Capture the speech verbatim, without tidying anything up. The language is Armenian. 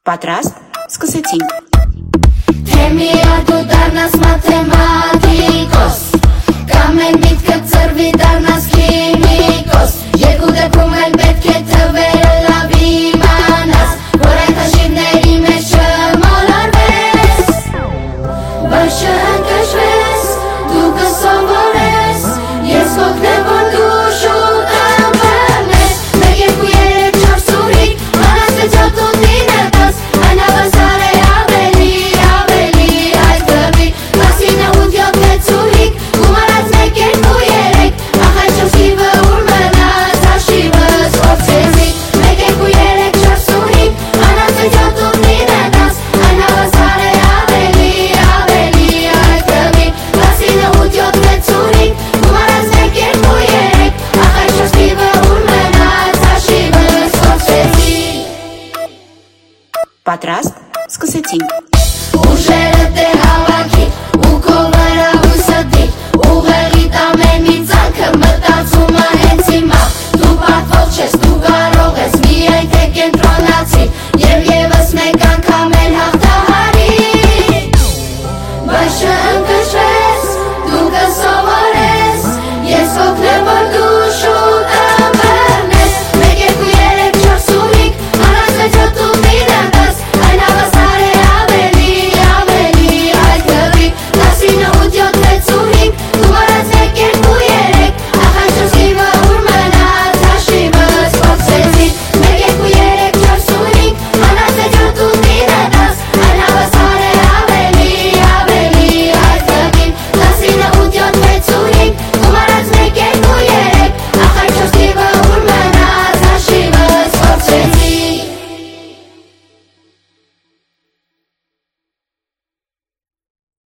Պատրաստ, սկսեցինք։ Թե միակ դու դառնաս մաթեմատիկոս, կամ էլ միտքդ ծրվի դառնաս քիմիկոս, երկու դեպքում էլ պետք է թվերը լավ իմանաս, որ այդ հաշիվների մեջ չմոլորվես, բայց չընկճվես, դու կսովորես, ես կօգնեմ, որ դու շուտ ըմբռնես, մեկ, երկու, երեք, չորս ու հինգ, մանրացվեց հոտոտին հետս, այն հավասար է ավելի, ավելի այդ դեպի, տասինը ութ, յոթ, վեց ու հինգ, գումարած մեկ, երկու, երեք, ախ այդ շոշիվը ուր մնաց, հաշիվս ոցեցի, մեկ, երկու, երեք, չորս ու հինգ, մանրացվեց հոտոտին հետս, այն հավասար է ավելի, ավելի այդ դեպի, տասինը ութ, յոթ, վեց ու հինգ, գումարած մեկ, երկու, երեք, ախ այդ շոշիվը ուր մնաց, հաշիվս ոցեցի։ Պատրաստ, սկսեցինք։ Ուժերը դե հավա